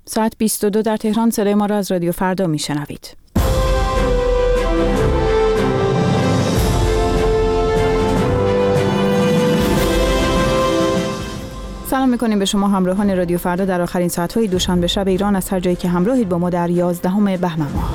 ساعت 22 در تهران صدای ما را از رادیو فردا میشنوید. سلام میکنیم به شما همراهان رادیو فردا در آخرین ساعت‌های دوشنبه شب ایران از هر جایی که همراهید با ما در 11 بهمن ماه.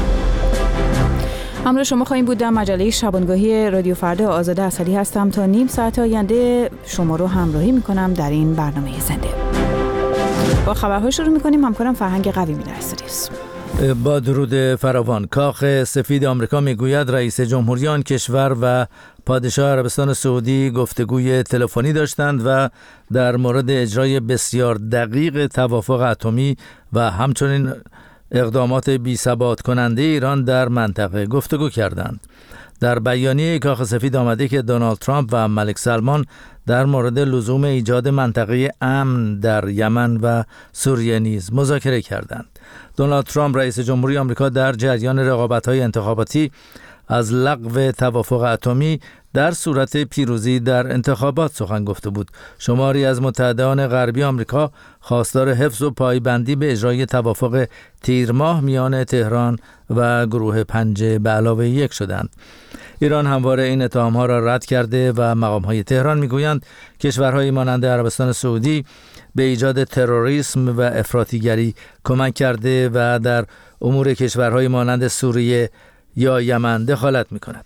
همراه شما خواهیم بود در مجله شبانگاهی رادیو فردا. آزاده اصلی هستم. تا نیم ساعت آینده شما رو همراهی میکنم در این برنامه زنده. با خبرها شروع میکنیم. همکارم فرهنگ قویمی در استودیوست. با درود فراوان. کاخ سفید آمریکا میگوید رئیس جمهوری آن کشور و پادشاه عربستان سعودی گفتگوی تلفنی داشتند و در مورد اجرای بسیار دقیق توافق اتمی و همچنین اقدامات بی‌ثبات کننده ایران در منطقه گفتگو کردند. در بیانیه کاخ سفید آمده که دونالد ترامپ و ملک سلمان در مورد لزوم ایجاد منطقه امن در یمن و سوریه نیز مذاکره کردند. دونالد ترامپ رئیس جمهوری آمریکا در جریان رقابت‌های انتخاباتی از لغو توافق اتمی در صورت پیروزی در انتخابات سخن گفته بود. شماری از متحدان غربی آمریکا خواستار حفظ و پایبندی به اجرای توافق تیر ماه میان تهران و گروه 5 به علاوه 1 شدند. ایران همواره این اتهام‌ها را رد کرده و مقام‌های تهران می‌گویند کشورهای مانند عربستان سعودی به ایجاد تروریسم و افراطیگری کمک کرده و در امور کشورهای مانند سوریه یا یمن دخالت می‌کند.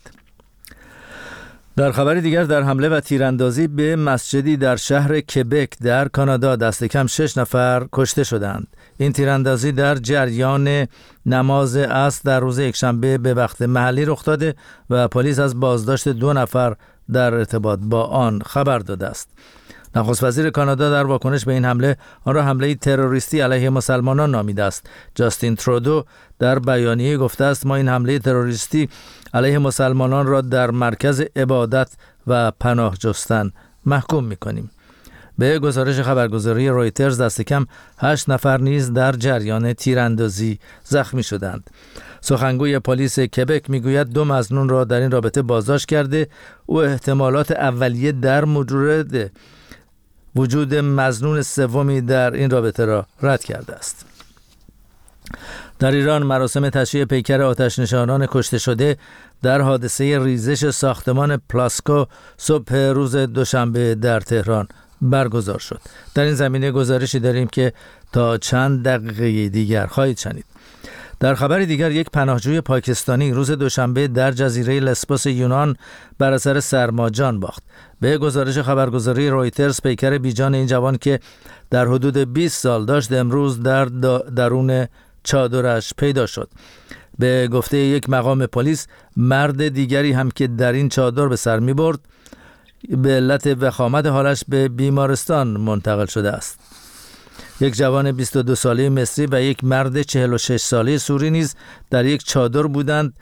در خبر دیگر، در حمله و تیراندازی به مسجدی در شهر کبک در کانادا دست کم 6 نفر کشته شدند. این تیراندازی در جریان نماز عصر در روز یکشنبه به وقت محلی رخ داده و پلیس از بازداشت 2 نفر در ارتباط با آن خبر داده است. نخست وزیر کانادا در واکنش به این حمله آن را حمله تروریستی علیه مسلمانان نامیده است. جاستین ترودو در بیانیه گفته است ما این حمله تروریستی علیه مسلمانان را در مرکز عبادت و پناه جستن محکوم می‌کنیم. به گزارش خبرگزاری رویترز دست کم 8 نفر نیز در جریان تیراندازی زخمی شدند. سخنگوی پلیس کبک میگوید 2 مظنون را در این رابطه بازداشت کرده. او احتمالات اولیه در مورد وجود مظنون سومی در این رابطه را رد کرده است. در ایران مراسم تشییع پیکر آتش‌نشانان کشته شده در حادثه ریزش ساختمان پلاسکو صبح روز دوشنبه در تهران برگزار شد. در این زمینه گزارشی داریم که تا چند دقیقه دیگر خواهید شنید. در خبر دیگر، یک پناهجوی پاکستانی روز دوشنبه در جزیره لسبوس یونان بر اثر سرما جان باخت. به گزارش خبرگزاری رویترز پیکر بیجان این جوان که در حدود 20 سال داشت امروز در درون چادرش پیدا شد. به گفته یک مقام پلیس مرد دیگری هم که در این چادر به سر می برد به علت وخامت حالش به بیمارستان منتقل شده است. یک جوان 22 ساله مصری و یک مرد 46 ساله سوری نیز در یک چادر بودند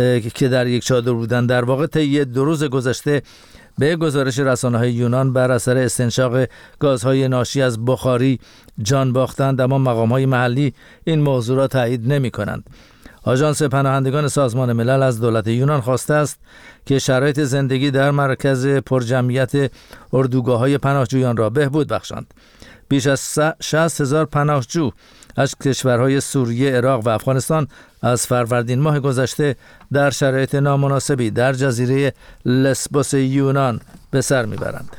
در واقع طی 2 روز گذشته به گزارش رسانه‌های یونان بر اثر استنشاق گازهای ناشی از بخاری جان باختند، اما مقام‌های محلی این موضوع را تایید نمی‌کنند. آژانس پناهندگان سازمان ملل از دولت یونان خواسته است که شرایط زندگی در مرکز پرجمعیت اردوگاه‌های پناهجویان را بهبود بخشند. بیش از 60,000 پناهجو از کشورهای سوریه، عراق و افغانستان از فروردین ماه گذشته در شرایط نامناسبی در جزیره لسبوس یونان به سر میبرند.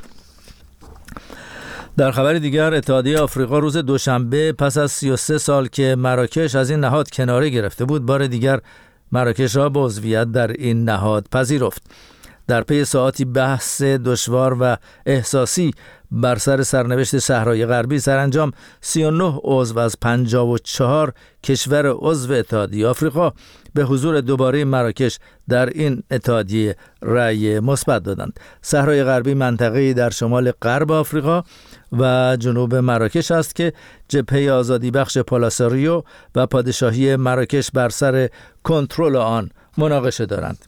در خبر دیگر، اتحادیه آفریقا روز دوشنبه پس از 33 سال که مراکش از این نهاد کناره گرفته بود، بار دیگر مراکش را به عضویت در این نهاد پذیرفت. در پی ساعاتی بحث دشوار و احساسی بر سر سرنوشت صحرای غربی، سرانجام 39 عضو از 54 کشور عضو اتحادیه آفریقا به حضور دوباره مراکش در این اتحادیه رأی مثبت دادند. صحرای غربی منطقه‌ای در شمال غرب آفریقا و جنوب مراکش است که جبهه آزادی بخش پولاساریو و پادشاهی مراکش بر سر کنترل آن مناقشه دارند.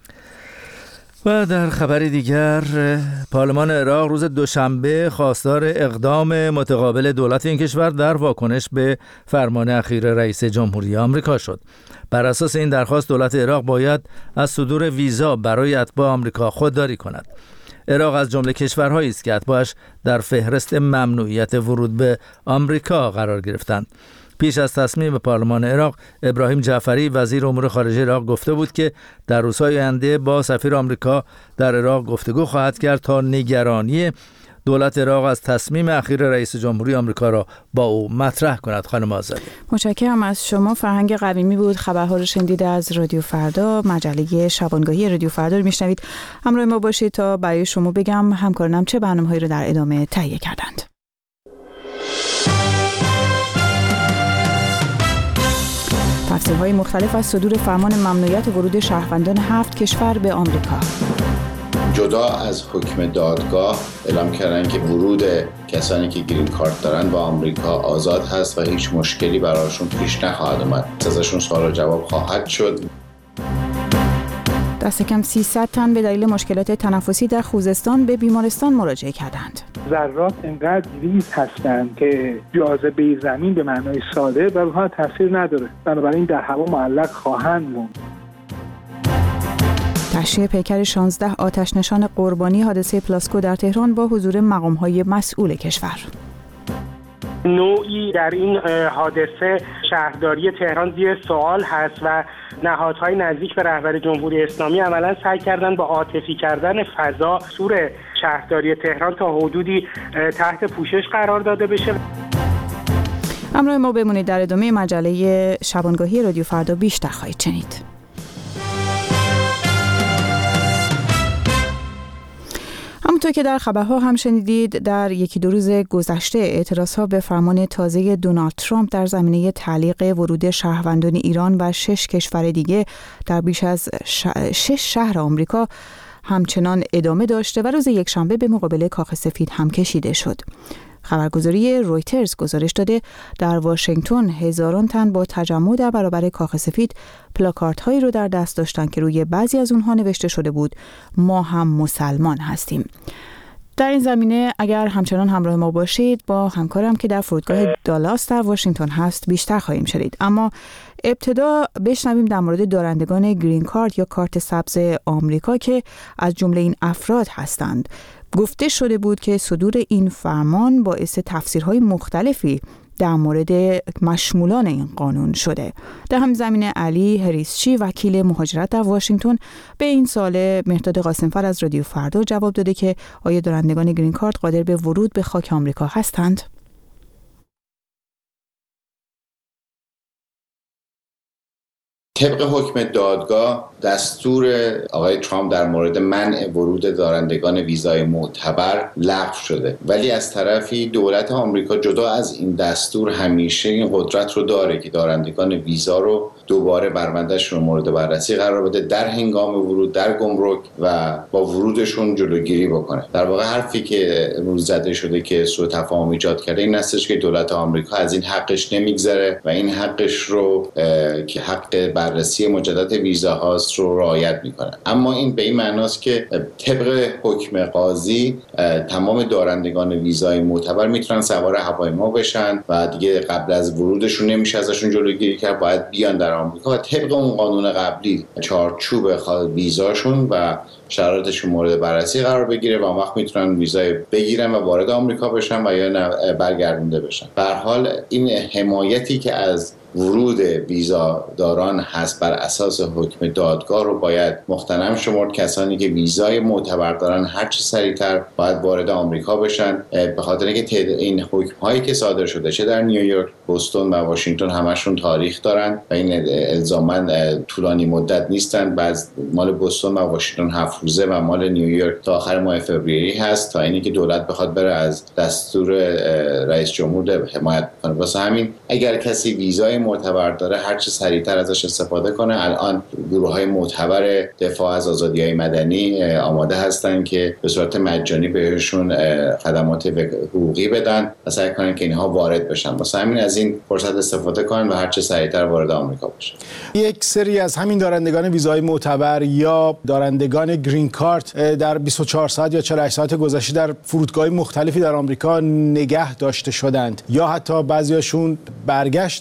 و در خبر دیگر، پارلمان عراق روز دوشنبه خواستار اقدام متقابل دولت این کشور در واکنش به فرمان اخیر رئیس جمهوری آمریکا شد. بر اساس این درخواست دولت عراق باید از صدور ویزا برای اتباع آمریکا خودداری کند. عراق از جمله کشورهایی است که اتباعش در فهرست ممنوعیت ورود به آمریکا قرار گرفتند. پیش از تصمیم پارلمان عراق، ابراهیم جعفری وزیر امور خارجه عراق گفته بود که در روزهای آینده با سفیر آمریکا در عراق گفتگو خواهد کرد تا نگرانی دولت عراق از تصمیم اخیر رئیس جمهوری آمریکا را با او مطرح کند. خانم آزادی، متشکرم از شما. فرهنگ قویمی بود. خبرها رو شنیده از رادیو فردا، مجله شبانگاهی رادیو فردا رو میشنوید. همراه ما باشید تا برای شما بگم همکارانم چه برنامه‌هایی رو در ادامه تهیه کردند. تفسیرهای مختلف از صدور فرمان ممنوعیت ورود شهروندان 7 کشور به آمریکا. جدا از حکم دادگاه اعلام کردن که ورود کسانی که گرین کارت دارن به آمریکا آزاد هست و هیچ مشکلی براشون پیش نخواهد اومد. ازشون سوال و جواب خواهد شد. دست کم 300 تن به دلیل مشکلات تنفسی در خوزستان به بیمارستان مراجعه کردند. ذرات انقدر ریز هستند که جاذبه زمین به معنای ساده بر اونها تاثیر نداره، بنابراین در هوا معلق خواهند موند. تشییع پیکر 16 آتش نشان قربانی حادثه پلاسکو در تهران با حضور مقام‌های مسئول کشور. نوعی در این حادثه شهرداری تهران زیر سوال هست و نهادهای نزدیک به رهبر جمهوری اسلامی عملاً سعی کردن با عاطفی کردن فضا سور شهرداری تهران تا حدودی تحت پوشش قرار داده بشه. همراه ما بمونید. در ادامه مجله شبانگاهی رادیو فردا بیشتر خواهید شنید. همونطور که در خبرها هم شنیدید، در یکی دو روز گذشته اعتراضها به فرمان تازه دونالد ترامپ در زمینه تعلیق ورود شهروندان ایران و 6 کشور دیگه در بیش از 6 شهر آمریکا همچنان ادامه داشته و روز یکشنبه به مقابل کاخ سفید هم کشیده شد. خبرگزاری رویترز گزارش داده در واشنگتن هزاران تن با تجمع در برابر کاخ سفید پلاکاردهایی رو در دست داشتن که روی بعضی از اونها نوشته شده بود ما هم مسلمان هستیم. در این زمینه اگر همچنان همراه ما باشید، با همکارم که در فرودگاه دالاس در واشنگتن هست بیشتر خواهیم شنید. اما ابتدا بشنویم در مورد دارندگان گرین کارت یا کارت سبز آمریکا که از جمله این افراد هستند. گفته شده بود که صدور این فرمان باعث تفسیرهای مختلفی در مورد مشمولان این قانون شده. در همین زمینه علی هریسچی وکیل مهاجرت در واشنگتن به این سوال مهرداد قاسمفر از رادیو فردا جواب داده که آیا دارندگان گرین کارت قادر به ورود به خاک آمریکا هستند؟ طبق حکم دادگاه دستور آقای ترامپ در مورد منع ورود دارندگان ویزای معتبر لغو شده، ولی از طرفی دولت آمریکا جدا از این دستور همیشه این قدرت رو داره که دارندگان ویزا رو دوباره برمندش رو مورد بررسی قرار بده در هنگام ورود در گمرک و با ورودشون جلوگیری بکنه. در واقع حرفی که امروز زده شده که سوء تفاهم ایجاد کرده این هستش که دولت آمریکا از این حقش نمیگذره و این حقش رو که حق بررسی مجدد ویزاهاست رو رعایت میکنه. اما این به این معناست که طبق حکم قاضی تمام دارندگان ویزای معتبر میتونن سوار هواپیما بشن و دیگه قبل از ورودشون نمیشه ازشون جلوگیری کرد، باید بیان در آمریکا طبق اون قانون قبلی چارچوب ویزاشون و شرایطشون مورد بررسی قرار بگیره و وقت میتونن ویزای بگیرن و وارد آمریکا بشن و یا برگردونده بشن. به هر حال این حمایتی که از ورود ویزاداران هست بر اساس حکم دادگاه رو باید مغتنم شمرد. کسانی که ویزای معتبر دارن هر چه سریعتر باید وارد آمریکا بشن، به خاطر اینکه این حکم هایی که صادر شده چه در نیویورک، بوستون و واشنگتن همشون تاریخ دارن و این الزاما طولانی مدت نیستن. بعض مال بوستون و واشنگتن 7 روزه و مال نیویورک تا آخر ماه فوریه هست، تا اینی که دولت بخواد بره از دستور رئیس جمهور حمایت کنه. واسه همین اگر کسی ویزای معتبر داره هر چه سریعتر ازش استفاده کنه. الان گروه‌های معتبر دفاع از آزادی‌های مدنی آماده هستن که به صورت مجانی بهشون خدمات حقوقی بدن و سعی کنن که اینها وارد بشن. واسه همین از این فرصت استفاده کنن و هر چه سریعتر وارد آمریکا بشن. یک سری از همین دارندگان ویزای معتبر یا دارندگان گرین کارت در 24 ساعت یا 48 ساعت گذشته در فرودگاه‌های مختلفی در آمریکا نگه داشته شدند یا حتی بعضیاشون برگشت داده شدند.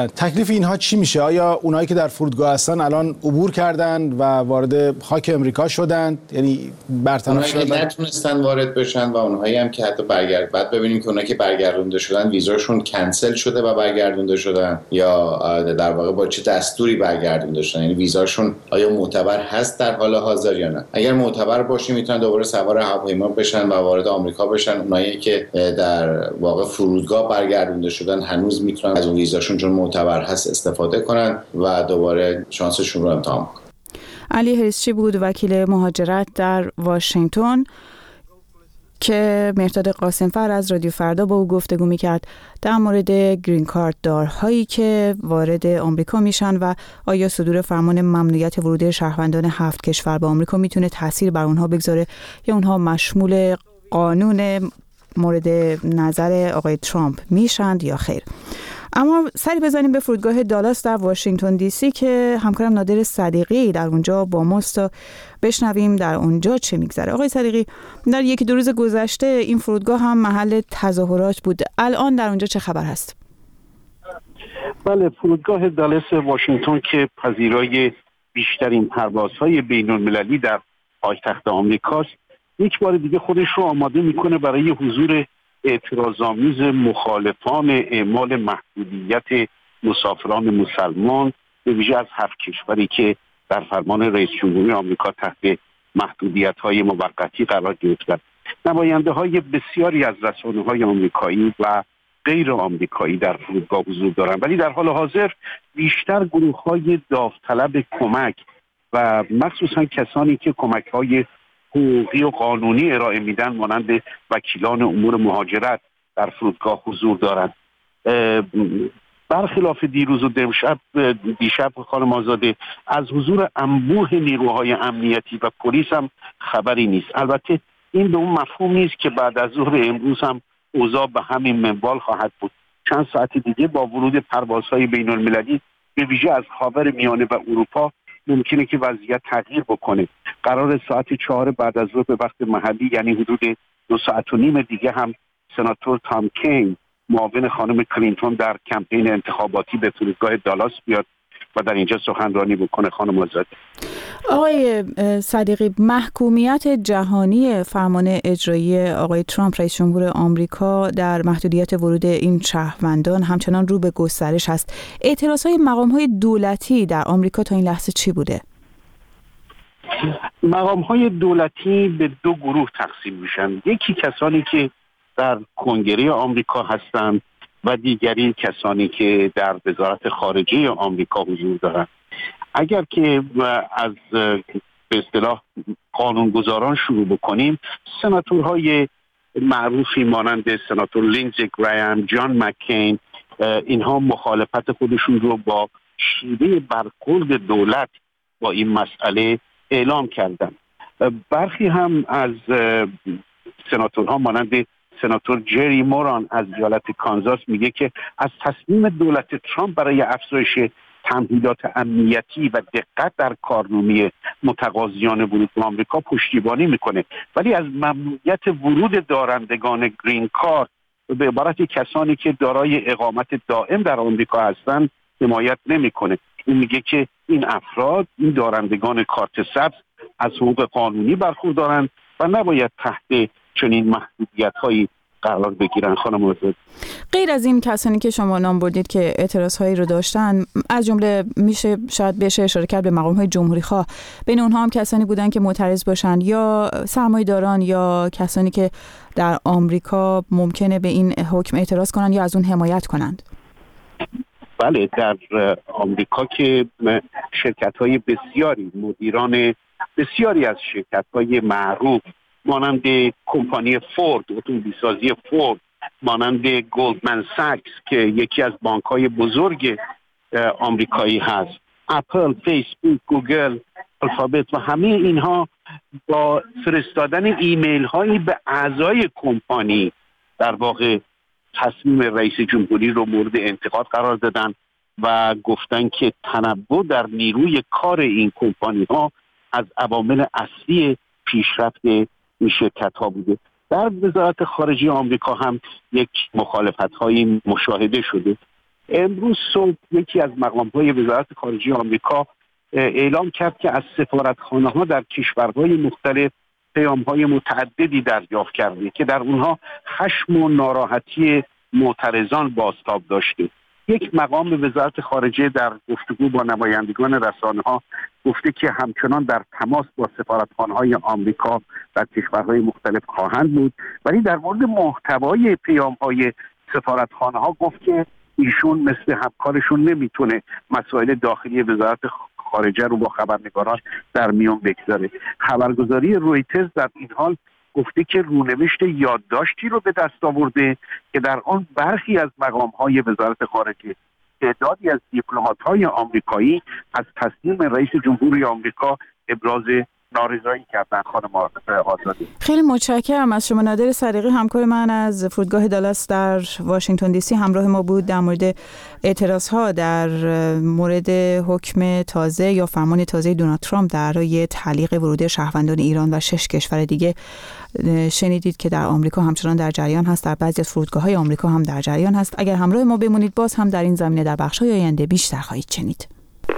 شدن. تکلیف اینها چی میشه؟ آیا اونایی که در فرودگاه هستن الان عبور کردن و وارد خاک امریکا شدن، یعنی برطرف شدن؟ اونایی که نتونستن وارد بشن و اونهایی هم که حتی بعد ببینیم که اونایی که برگردونده شدن ویزاشون کنسل شده و برگردونده شدن یا در واقع با چه دستوری برگردونده شدن، یعنی ویزاشون آیا معتبر هست در حال حاضر یا نه. اگر معتبر باشه میتونن دوباره سوار هواپیما بشن و وارد آمریکا بشن. اونایی که در واقع فرودگاه برگردونده شدن هنوز میتونن از اون ویزاشون چون معتبر هست استفاده کنن و دوباره شانسشون رو امتحان کنن. علی هریسچی بود، وکیل مهاجرت در واشنگتن، که مهرداد قاسمفر از رادیو فردا با او گفتگو میکرد در مورد گرین کارت دارهایی که وارد آمریکا میشن و آیا صدور فرمان ممنوعیت ورود شهروندان 7 کشور به آمریکا میتونه تاثیر بر اونها بگذاره یا اونها مشمول قانون مورد نظر آقای ترامپ میشند یا خیر. اما سری بزنیم به فرودگاه دالاس در واشنگتن دی سی که همکارم نادر صدیقی در اونجا با ماست تا بشنویم در اونجا چه میگذره. آقای صدیقی، در یکی دو روز گذشته این فرودگاه هم محل تظاهرات بود. الان در اونجا چه خبر هست؟ بله، فرودگاه دالاس واشنگتن که پذیرای بیشترین پروازهای بین‌المللی در پایتخت آمریکاست، یک بار دیگه خودش رو آماده میکنه برای حضور اعتراض‌آمیز مخالفان اعمال محدودیت مسافران مسلمان به ویژه از 7 کشوری که در فرمان رئیس جمهوری آمریکا تحت محدودیت‌های موقتی قرار گرفتند. نماینده‌های بسیاری از رسانه‌های آمریکایی و غیر آمریکایی در فرودگاه حضور دارند، ولی در حال حاضر بیشتر گروه‌های داوطلب کمک و مخصوصاً کسانی که کمک‌های حقوقی و قانونی ارائه میدن مانند وکیلان امور مهاجرت در فرودگاه حضور دارند. برخلاف دیروز و دیشب خانم آزاده، از حضور انبوه نیروهای امنیتی و پلیس هم خبری نیست. البته این به اون مفهوم نیست که بعد از ظهر امروز هم اوضاع به همین منوال خواهد بود. چند ساعت دیگه با ورود پروازهای بین المللی به ویژه از خاورمیانه و اروپا ممکنه که وضعیت تغییر بکنه. قرار ساعت 4 بعد از ظهر به وقت محلی، یعنی حدود 2 ساعت و نیم دیگه، هم سناتور تام کین، معاون خانم کلینتون در کمپین انتخاباتی، به فرودگاه دالاس بیاد و در اینجا سخنرانی بکنه. خانم آزاده. آقای صدیقی، محکومیت جهانی فرمان اجرایی آقای ترامپ رئیس جمهور آمریکا در محدودیت ورود این شهروندان همچنان رو به گسترش هست. اعتراضهای مقام‌های دولتی در آمریکا تا این لحظه چی بوده؟ مقام‌های دولتی به 2 گروه تقسیم میشن. یکی کسانی که در کنگره آمریکا هستند و دیگری کسانی که در وزارت خارجه آمریکا حضور دارند. اگر که از به اصطلاح قانونگذاران شروع بکنیم، سناتورهای معروفی مانند سناتور لینزی گراهام، جان مکین، اینها مخالفت خودشون رو با شیوه برخورد دولت با این مسئله اعلام کردن. برخی هم از سناتورها مانند سناتور جری موران از ایالت کانزاس میگه که از تصمیم دولت ترامپ برای افزایش تمهیدات امنیتی و دقت در کارنامه متقاضیان ورود به آمریکا پشتیبانی میکنه، ولی از ممنوعیت ورود دارندگان گرین کارت به عبارت کسانی که دارای اقامت دائم در آمریکا هستند حمایت نمیکنه. این میگه که این افراد، این دارندگان کارت سبز، از حقوق قانونی برخوردارند و نباید تحت چنین محدودیت‌هایی قرار بگیرن. خانم آزاد، غیر از این کسانی که شما نام بردید که اعتراضهایی رو داشتن، از جمله میشه شاید بشه اشاره کرد به مقام‌های جمهوری‌خواه، بین اونها هم کسانی بودن که معترض باشن یا سرمایه‌داران یا کسانی که در آمریکا ممکنه به این حکم اعتراض کنن یا از اون حمایت کنند. بله، در آمریکا که شرکت‌های بسیاری، مدیران بسیاری از شرکت‌های معروف مانند کمپانی فورد، اتومبیل‌سازی فورد، مانند گلدمن ساکس که یکی از بانک‌های بزرگ آمریکایی هست، اپل، فیسبوک، گوگل، الفابت و همه اینها با فرستادن ایمیل‌هایی به اعضای کمپانی در واقع تصمیم رئیس جمهوری رو مورد انتقاد قرار دادن و گفتن که تنوع در نیروی کار این کمپانی‌ها از عوامل اصلی پیشرفت این شرکت‌ها بوده. در وزارت خارجه آمریکا هم یک مخالفت‌هایی مشاهده شده. امروز صبح یکی از مقام‌های وزارت خارجه آمریکا اعلام کرد که از سفارتخانه‌ها در کشورهای مختلف پیام‌های متعددی دریافت کرده که در اونها خشم و ناراحتی معترضان بازتاب داشته. یک مقام وزارت خارجه در گفتگو با نمایندگان رسانه‌ها گفته که همچنان در تماس با سفارتخانه‌های آمریکا در کشورهای مختلف خواهند بود، ولی در مورد محتوای پیام‌های سفارتخانه‌ها گفت که ایشون مثل همکارشون نمیتونه مسائل داخلی وزارت خارجه رو با خبرنگاران در میان بگذاره. خبرگزاری رویترز در این حال گفته که رونوشت یادداشتی رو به دست آورده که در آن برخی از مقام‌های وزارت خارجه تعدادی از دیپلمات‌های آمریکایی از تصمیم رئیس جمهوری آمریکا ابراز نارضایی کردن. خانم آزادی، خیلی متشکرم از شما. نادر صدیقی همکار من از فرودگاه دالاس در واشنگتن دی سی همراه ما بود در مورد اعتراضها در مورد حکم تازه یا فرمان تازه دونالد ترامپ درباره تعلیق ورود شهروندان ایران و 6 کشور دیگه. شنیدید که در آمریکا همچنان در جریان هست، در بعضی از فرودگاه‌های آمریکا هم در جریان هست. اگر همراه ما بمونید باز هم در این زمینه در بخش‌های آینده بیشتر خواهید شنید.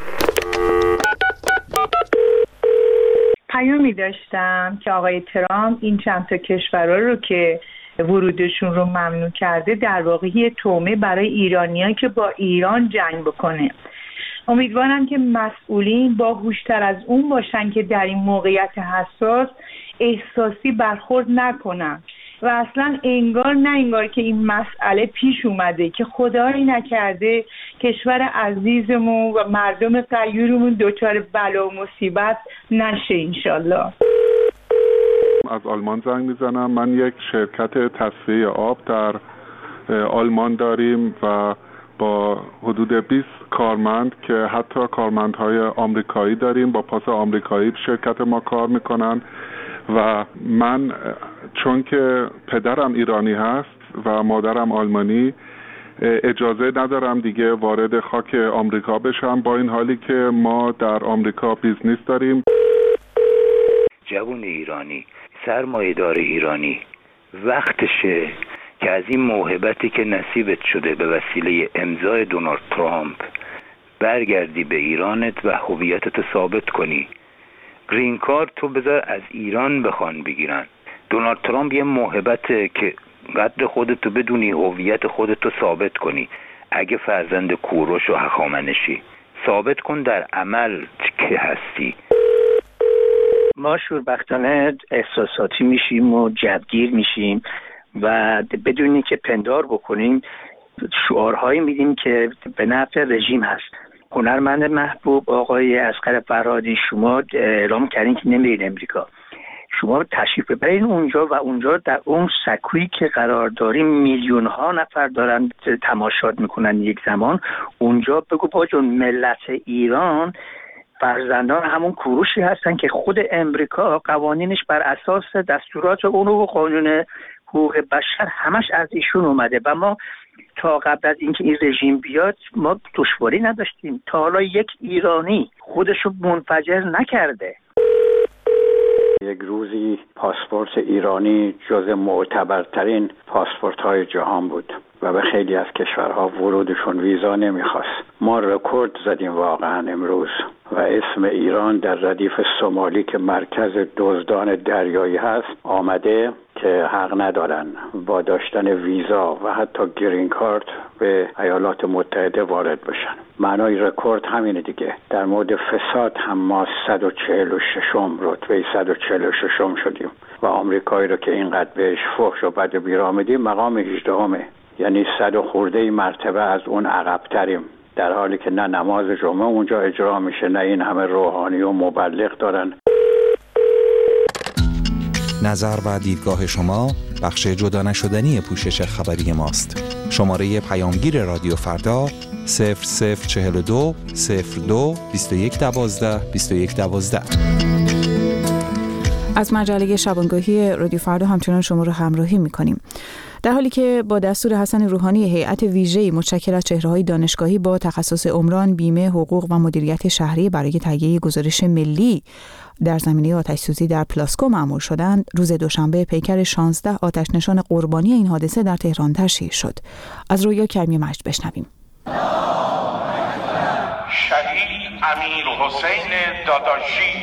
پیامی داشتم که آقای ترامپ این چند تا کشورها رو که ورودشون رو ممنوع کرده در واقع یه تومه برای ایرانیان که با ایران جنگ بکنه. امیدوارم که مسئولین باهوش‌تر از اون باشن که در این موقعیت حساس احساسی برخورد نکنن و اصلا انگار که این مسئله پیش اومده که خدایی نکرده کشور عزیزمون و مردم غیورمون دچار بلا و مصیبت نشه انشالله. از آلمان زنگ میزنم. من یک شرکت تصفیه آب در آلمان داریم و با حدود 20 کارمند که حتی کارمندهای آمریکایی داریم، با پاس آمریکایی شرکت ما کار میکنن و من چون که پدرم ایرانی هست و مادرم آلمانی اجازه ندارم دیگه وارد خاک آمریکا بشم، با این حالی که ما در آمریکا بیزنس داریم. جوان ایرانی، سرمایه‌دار ایرانی، وقتشه که از این موهبتی که نصیبت شده به وسیله امضای دونالد ترامپ برگردی به ایرانت و هویتت ثابت کنی. گرین کارت تو بذار از ایران بخوان بگیرن. دونالد ترامپ یه موهبته که قدر خودتو بدونی، هویت خودتو ثابت کنی. اگه فرزند کوروش و هخامنشی، ثابت کن در عمل که هستی. ما شوربختانه احساساتی میشیم و جوگیر میشیم و بدونی که پندار بکنیم شعارهایی میدیم که به نفع رژیم هست. هنرمند محبوب آقای اصغر فرهادی، شما اعلام کردین که نمیرین امریکا، شما تشریف ببرین اونجا و اونجا در اون سکویی که قرار داریم میلیون ها نفر دارن تماشات میکنن یک زمان، اونجا بگو با جون ملت ایران فرزندان همون کوروشی هستن که خود امریکا قوانینش بر اساس دستورات اون و قانون حقوق بشر همش از ایشون اومده و ما تا قبل از اینکه این رژیم بیاد ما دشواری نداشتیم. تا حالا یک ایرانی خودشو منفجر نکرده. یک روزی پاسپورت ایرانی جز معتبرترین پاسپورت های جهان بود و به خیلی از کشورها ورودشون ویزا نمیخواست. ما رکورد زدیم واقعا امروز و اسم ایران در ردیف سومالی که مرکز دزدان دریایی هست آمده که حق ندارن با داشتن ویزا و حتی گرین کارت به ایالات متحده وارد بشن. معنای رکورد همینه دیگه. در مورد فساد هم ما 146م رتبه 146م شدیم و آمریکایی رو که اینقدر بهش فحش و بد و بیرا میدیم مقام 18مه، یعنی 100 و خورده مرتبه از اون عقب‌تریم، در حالی که نه نماز جمعه اونجا اجرا میشه نه این همه روحانی و مبلغ دارن. نظر و دیدگاه شما بخش جدا نشدنی پوشش خبری ماست. شماره پیامگیر رادیو فردا 0042 02 21 12 21 12. از مجله شبانگاهی رادیو فردا همچنان شما رو همراهی می‌کنیم. در حالی که با دستور حسن روحانی هیئت ویژه‌ای متشکل از چهره‌های دانشگاهی با تخصص عمران، بیمه، حقوق و مدیریت شهری برای تهیه گزارش ملی در زمینه آتش‌سوزی در پلاسکو مأمور شدند، روز دوشنبه پیکر 16 آتش‌نشان قربانی این حادثه در تهران تشییع شد. از رویا کریمی مجد بشنویم. شهید امیر حسین داداشی،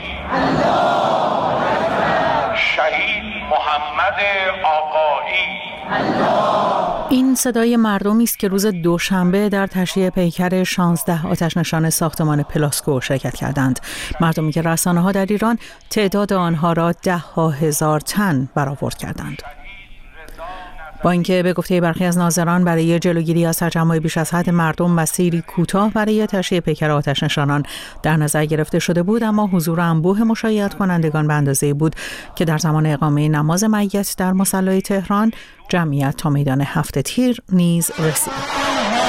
شهید محمد آقایی. این صدای مردمی است که روز دوشنبه در تشییع پیکر 16 آتش‌نشان ساختمان پلاسکو شرکت کردند. مردمی که رسانه‌ها در ایران تعداد آنها را 10,000 تن برآورد کردند. با اینکه به گفته برخی از ناظران برای جلوگیری از تجمع بیش از حد مردم مسیری کوتاه برای تشییع پیکر آتش‌نشانان در نظر گرفته شده بود، اما حضور انبوه مشایعت کنندگان به اندازه‌ای بود که در زمان اقامه نماز میت در مصلی تهران جمعیت تا میدان هفت تیر نیز رسید.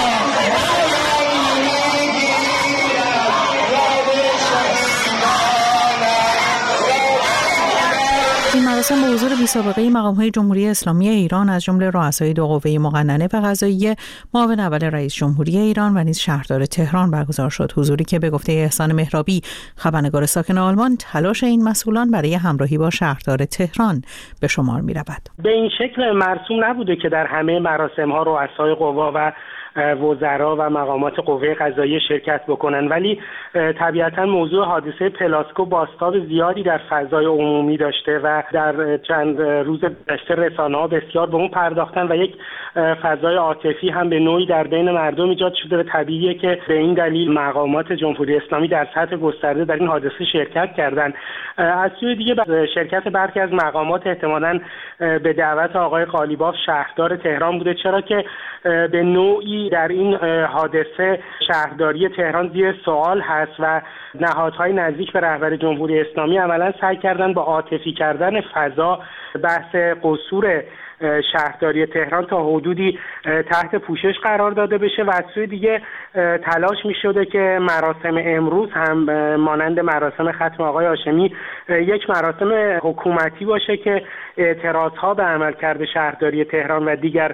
این مراسم با حضور بی‌سابقه مقام‌های جمهوری اسلامی ایران از جمله رؤسای دو قوه مقننه و قضاییه، معاون اول رئیس جمهوری ایران و نیز شهردار تهران برگزار شد. حضوری که به گفته احسان مهرابی، خبرنگار ساکن آلمان، تلاش این مسئولان برای همراهی با شهردار تهران به شمار می‌رود. به این شکل مرسوم نبوده که در همه مراسم‌ها رؤسای قوا و وزرا و مقامات قوه قضاییه شرکت بکنن، ولی طبیعتا موضوع حادثه پلاسکو بازتاب زیادی در فضای عمومی داشته و در چند روز گذشته رسانه‌ها بسیار به اون پرداختن و یک فضای عاطفی هم به نوعی در بین مردم ایجاد شده و طبیعیه که به این دلیل مقامات جمهوری اسلامی در سطح گسترده در این حادثه شرکت کردند. از سوی دیگه شرکت برخی از مقامات احتمالاً به دعوت آقای قالیباف شهردار تهران بوده، چرا که به نوعی در این حادثه شهرداری تهران زیر سوال هست و نهادهای نزدیک به رهبر جمهوری اسلامی عملاً سعی کردن با عاطفی کردن فضا بحث قصور شهرداری تهران تا حدودی تحت پوشش قرار داده بشه و از سوی دیگه تلاش می شده که مراسم امروز هم مانند مراسم ختم آقای هاشمی یک مراسم حکومتی باشه که اعتراضها به عملکرد شهرداری تهران و دیگر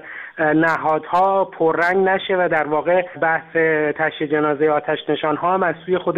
نهادها پررنگ نشه و در واقع بحث تشییع جنازه آتش نشان‌ها هم از سوی خود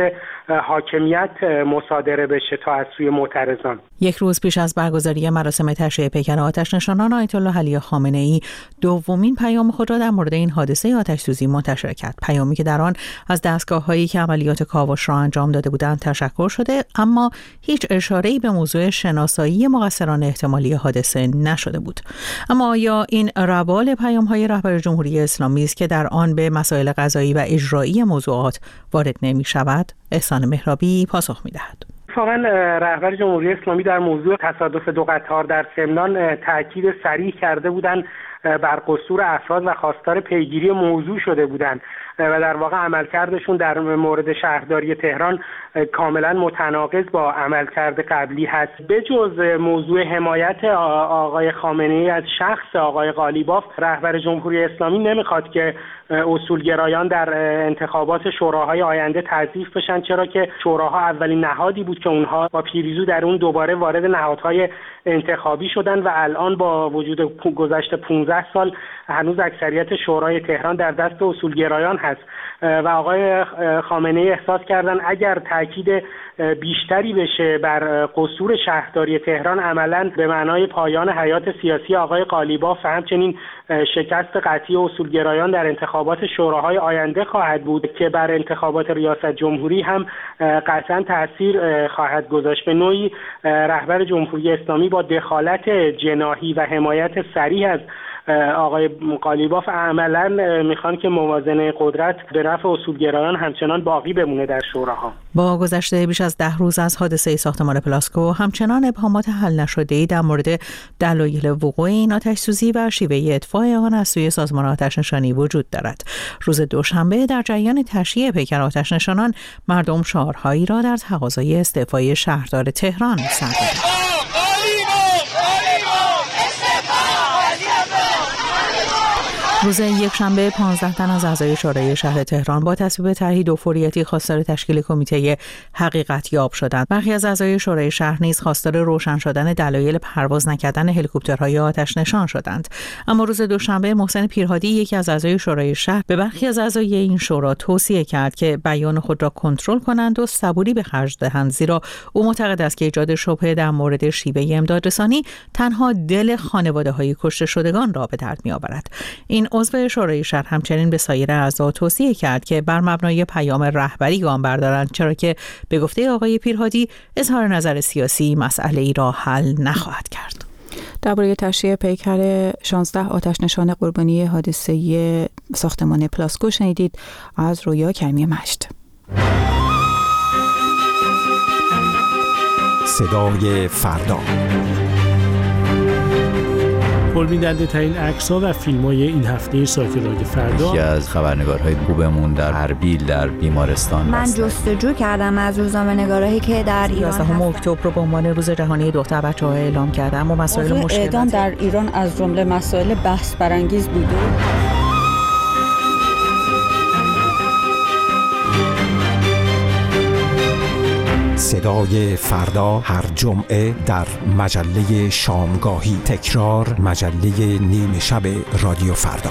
حاکمیت مصادره بشه تا از سوی معترضان. یک روز پیش از برگزاری مراسم تشییع پیکر آتش نشانان، آیت الله علی خامنه‌ای دومین پیام خود را در مورد این حادثه آتش‌سوزی منتشر کرد. پیامی که در آن از دستگاه‌هایی که عملیات کاوش را انجام داده بودند تشکر شده، اما هیچ اشاره‌ای به موضوع شناسایی مقصران احتمالی حادثه نشده بود. اما آیا این روال پیام‌های رهبر جمهوری اسلامی است که در آن به مسائل قضایی و اجرایی موضوعات وارد نمی‌شود؟ احسان مهرابی پاسخ می‌دهد. اتفاقاً رهبر جمهوری اسلامی در موضوع تصادف دو قطار در سمنان تاکید صریح کرده بودند بر قصور افراد و خواستار پیگیری موضوع شده بودند و در واقع عملکردشون در مورد شهرداری تهران کاملا متناقض با عملکرد قبلی هست. به جز موضوع حمایت آقای خامنه‌ای از شخص آقای قالیباف، رهبر جمهوری اسلامی نمیخواد که اصولگرایان در انتخابات شوراهای آینده تضعیف بشن، چرا که شوراها اولین نهادی بود که اونها با پیروزی در اون دوباره وارد نهادهای انتخابی شدن و الان با وجود گذشت 15 سال هنوز اکثریت شورای تهران در دست اصولگرایان هست و آقای خامنه‌ای احساس کردن اگر تاکید بیشتری بشه بر قصور شهرداری تهران، عملاً به معنای پایان حیات سیاسی آقای قالیباف و همچنین شکست قطعی اصولگرایان در انتخابات شوراهای آینده خواهد بود که بر انتخابات ریاست جمهوری هم قطعاً تأثیر خواهد گذاشت. به نوعی رهبر جمهوری اسلامی با دخالت جناحی و حمایت صریح از آقای قالیباف عملاً میخوان که موازنه قدرت به نفع اصولگرایان همچنان باقی بمونه در شوراها. با گذشته بیش از 10 روز از حادثه ساختمان پلاسکو، همچنان ابهامات حل نشده‌ای در مورد دلایل وقوع این آتش‌سوزی و شیوه اطفاء آن از سوی سازمان آتش‌نشانی وجود دارد. روز دوشنبه در جریان تشییع پیکر آتش‌نشانان، مردم شعارهایی را در تقاضای استعفای شهردار تهران سر دادند. روز یکشنبه 15 تن از اعضای شورای شهر تهران با تصویب طرحی دوفوریتی خواستار تشکیل کمیته حقیقت یاب شدند. برخی از اعضای شورای شهر نیز خواستار روشن شدن دلایل پرواز نکردن هلیکوپترهای آتش نشان شدند. اما روز دوشنبه محسن پیرهادی، یکی از اعضای شورای شهر، به برخی از اعضای این شورا توصیه کرد که بیان خود را کنترل کنند و صبوری به خرج دهند، زیرا او معتقد است که ایجاد شبهه در مورد شیوه امدادرسانی تنها دل خانواده‌های کشته شدگان را به درد می‌آورد. این عضو شورای شهر همچنین به سایر اعضا توصیه کرد که بر مبنای پیام رهبری گام بردارند، چرا که به گفته آقای پیرهادی اظهار نظر سیاسی مسئله ای را حل نخواهد کرد. درباره تشییع پیکر 16 آتش نشان قربانی حادثه ساختمان پلاسکو شنیدید از رویا کریمی مشت. صدای فردا. پربیننده ترین عکس‌ها و فیلم‌های این هفته سایت رادیو فردا. یکی از خبرنگارهای خوبمون در اربیل در بیمارستان من جستجو کردم از روزنامه‌نگارایی که در ایران 11 اکتبر رو به عنوان روز جهانی دختر بچه‌ها اعلام کردن. اما مسائل مشکلات اعدام در ایران از جمله مسائل بحث برانگیز بوده. صدای فردا هر جمعه در مجله شامگاهی، تکرار مجله نیمه شب رادیو فردا.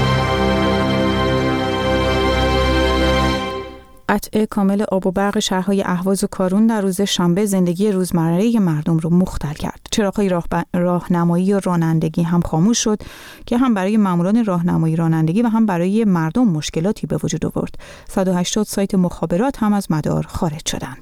قطع کامل آب و برق شهرهای اهواز و کارون در روز شنبه زندگی روزمره مردم رو مختل کرد. چراغ‌های راهنمایی و رانندگی هم خاموش شد که هم برای ماموران راهنمایی رانندگی و هم برای مردم مشکلاتی به وجود آورد. 180 سایت مخابرات هم از مدار خارج شدند.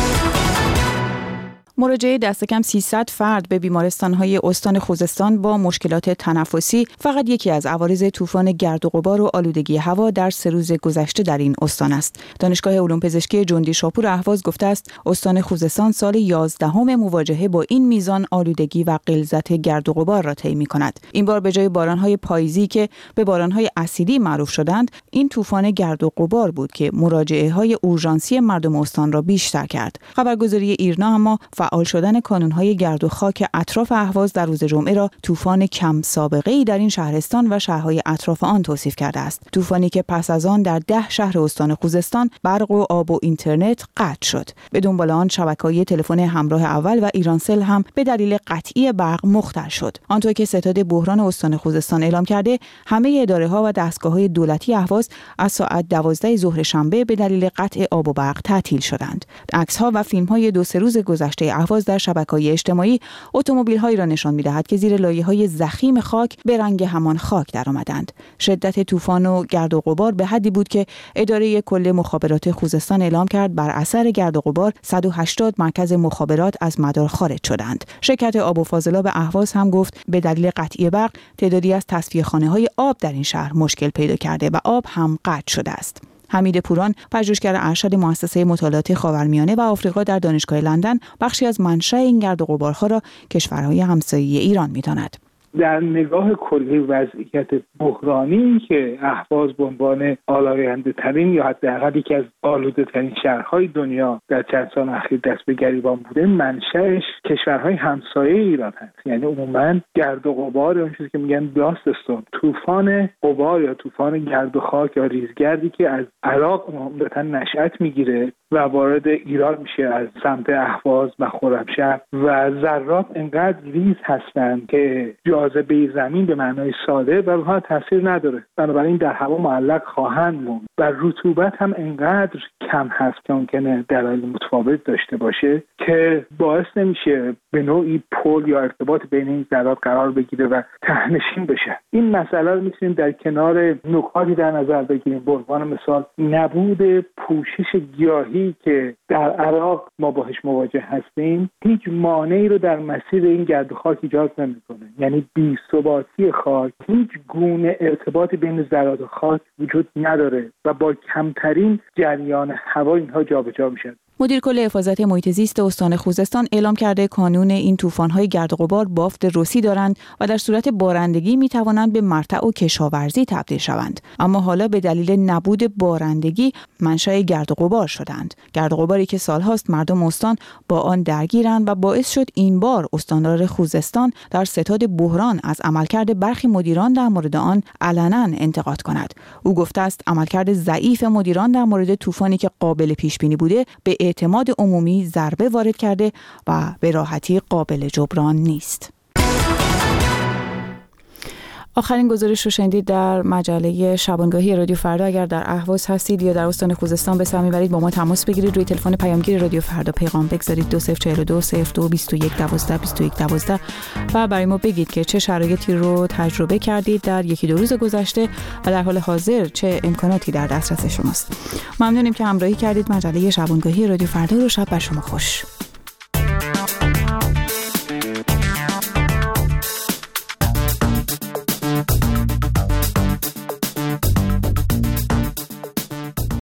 مراجعه دست کم 300 فرد به بیمارستان‌های استان خوزستان با مشکلات تنفسی فقط یکی از عوارض طوفان گرد و غبار و آلودگی هوا در 3 روز گذشته در این استان است. دانشگاه علوم پزشکی جندی شاپور اهواز گفته است استان خوزستان سال 11 مواجهه با این میزان آلودگی و غلظت گرد و غبار را طی می‌کند. این بار به جای باران‌های پاییزی که به باران‌های اسیدی معروف شدند، این طوفان گرد و غبار بود که مراجعه‌های اورژانسی مردم استان را بیشتر کرد. خبرگزاری ایرنا اما فعال شدن کانون‌های گرد و خاک اطراف اهواز در روز جمعه را طوفان کم سابقه‌ای در این شهرستان و شهرهای اطراف آن توصیف کرده است. طوفانی که پس از آن در 10 شهر استان خوزستان برق و آب و اینترنت قطع شد. به دنبال آن شبکه‌های تلفن همراه اول و ایرانسل هم به دلیل قطعی برق مختل شد. آنطور که ستاد بحران استان خوزستان اعلام کرده، همه اداره‌ها و دستگاه‌های دولتی اهواز از ساعت 12 ظهر شنبه به دلیل قطع آب و برق تعطیل شدند. عکس‌ها و فیلم‌های 2-3 روز گذشته اهواز در شبکه‌های اجتماعی اتومبیل‌هایی را نشان می‌دهد که زیر لایه‌های ضخیم خاک به رنگ همان خاک درآمدند. شدت طوفان و گرد و غبار به حدی بود که اداره کل مخابرات خوزستان اعلام کرد بر اثر گرد و غبار 180 مرکز مخابرات از مدار خارج شدند. شرکت آب و فاضلاب اهواز هم گفت به دلیل قطعی برق تعدادی از تصفیه‌خانه‌های آب در این شهر مشکل پیدا کرده و آب هم قطع شده است. حمید پوران، پژوهشگر ارشد مؤسسه مطالعات خاورمیانه و آفریقا در دانشگاه لندن، بخشی از منشأ این گرد و غبارها را کشورهای همسایه ایران می‌داند. در نگاه کلی وضعیت بحرانی که اهواز به عنوان آلاینده ترین یا حداقل یکی از آلوده ترین شهرهای دنیا در چند سال اخیر دست به گریبان بوده، منشأش کشورهای همسایه ایران هست. یعنی عموما گرد و غبار، اون چیزی که میگن داست استورم، طوفان غبار یا طوفان گرد و خاک یا ریزگردی که از عراق عمدتاً نشأت میگیره و وارد ایران میشه از سمت اهواز و خرمشهر و ذرات انقدر ریز هستند که جاذبه زمین به معنای ساده بر اونها تاثیر نداره، بنابراین در هوا معلق خواهند موند و رطوبت هم انقدر کم هست که ممکنه دلایل متفاوت داشته باشه که باعث نمیشه به نوعی پل یا ارتباط بین این ذرات قرار بگیره و ته‌نشین بشه. این مسئله رو میتونیم در کنار نکاتی در نظر بگیریم. به عنوان مثال نبود پوشش گیاهی که در عراق ما باهاش مواجه هستیم هیچ مانعی رو در مسیر این گرد و خاک ایجاد نمیکنه. یعنی بی‌ثباتی خاک، هیچ گونه ارتباطی بین ذرات خاک وجود نداره و با کمترین جریان هوا اینها جابجا میشن. مدیر کل حفاظت محیط زیست استان خوزستان اعلام کرده کانون این طوفان‌های گرد و غبار بافت رسی دارند و در صورت بارندگی می‌توانند به مرتع و کشاورزی تبدیل شوند، اما حالا به دلیل نبود بارندگی منشأ گرد و غبار شدند. گرد و غباری که سال‌هاست مردم استان با آن درگیرند و باعث شد این بار استاندار خوزستان در ستاد بحران از عملکرد برخی مدیران در مورد آن علنا انتقاد کند. او گفته است عملکرد ضعیف مدیران در مورد طوفانی که قابل پیش‌بینی بوده به اعتماد عمومی ضربه وارد کرده و به راحتی قابل جبران نیست. آخرین گزارش رو شنیدید در مجله شبانگاهی رادیو فردا. اگر در اهواز هستید یا در استان خوزستان به سر میبرید با ما تماس بگیرید. روی تلفن پیامگیر رادیو فردا پیغام بگذارید 2042 02 21 12 21 12 و برای ما بگید که چه شرایطی رو تجربه کردید در یکی دو روز گذشته و در حال حاضر چه امکاناتی در دسترس شماست. ممنونیم که همراهی کردید. مجله شبانگاهی رادیو فردا رو شب بر شما خوش.